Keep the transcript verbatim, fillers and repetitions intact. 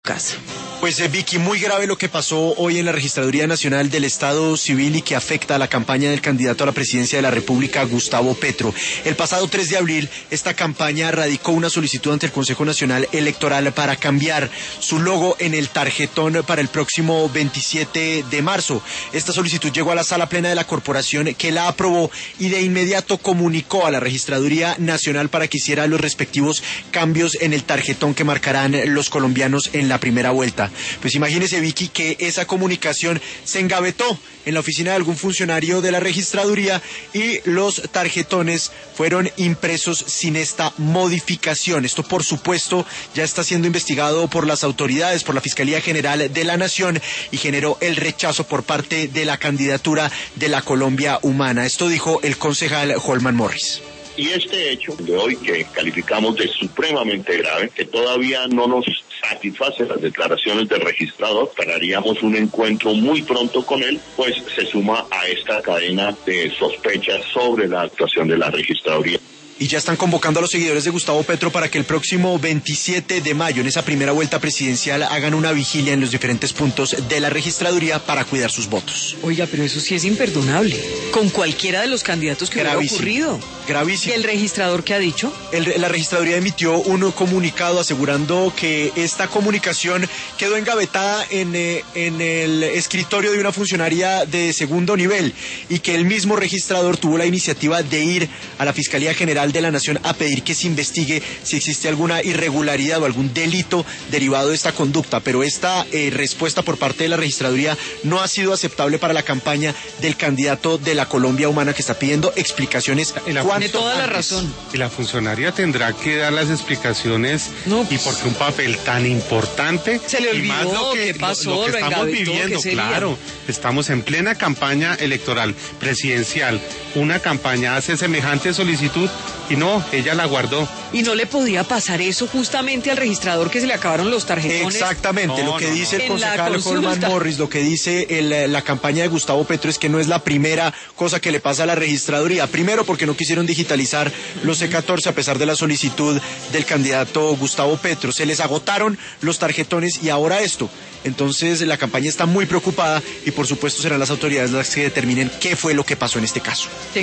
casa. Pues eh, Vicky, muy grave lo que pasó hoy en la Registraduría Nacional del Estado Civil y que afecta a la campaña del candidato a la presidencia de la República, Gustavo Petro. El pasado tres de abril, esta campaña radicó una solicitud ante el Consejo Nacional Electoral para cambiar su logo en el tarjetón para el próximo veintisiete de marzo. Esta solicitud llegó a la Sala Plena de la Corporación, que la aprobó y de inmediato comunicó a la Registraduría Nacional para que hiciera los respectivos cambios en el tarjetón que marcarán los colombianos en la primera vuelta. Pues imagínese, Vicky, que esa comunicación se engavetó en la oficina de algún funcionario de la registraduría y los tarjetones fueron impresos sin esta modificación. Esto, por supuesto, ya está siendo investigado por las autoridades, por la Fiscalía General de la Nación, y generó el rechazo por parte de la candidatura de la Colombia Humana. Esto dijo el concejal Holman Morris. Y este hecho de hoy, que calificamos de supremamente grave, que todavía no nos satisface las declaraciones del registrador, esperaríamos un encuentro muy pronto con él, pues se suma a esta cadena de sospechas sobre la actuación de la registraduría. Y ya están convocando a los seguidores de Gustavo Petro para que el próximo veintisiete de mayo, en esa primera vuelta presidencial, hagan una vigilia en los diferentes puntos de la registraduría para cuidar sus votos. Oiga, pero eso sí es imperdonable. Con cualquiera de los candidatos que hubiera ocurrido. Gravísimo. ¿Y el registrador qué ha dicho? El, la registraduría emitió un comunicado asegurando que esta comunicación quedó engavetada en, eh, en el escritorio de una funcionaria de segundo nivel y que el mismo registrador tuvo la iniciativa de ir a la Fiscalía General de la Nación a pedir que se investigue si existe alguna irregularidad o algún delito derivado de esta conducta, pero esta eh, respuesta por parte de la registraduría no ha sido aceptable para la campaña del candidato de la Colombia Humana, que está pidiendo explicaciones. Tiene toda la razón. Y la funcionaria tendrá que dar las explicaciones, no, y porque un papel tan importante se le olvidó, y más lo que, qué pasó, lo, lo que lo estamos engavetó, viviendo, claro, estamos en plena campaña electoral presidencial, una campaña hace semejante solicitud y no, ella la guardó. Y no le podía pasar eso justamente al registrador, que se le acabaron los tarjetones. Exactamente, no, lo que no, dice no. el concejal Holman Morris, lo que dice el, la campaña de Gustavo Petro es que no es la primera cosa que le pasa a la registraduría. Primero, porque no quisieron digitalizar los C catorce a pesar de la solicitud del candidato Gustavo Petro. Se les agotaron los tarjetones y ahora esto. Entonces la campaña está muy preocupada y por supuesto serán las autoridades las que determinen qué fue lo que pasó en este caso.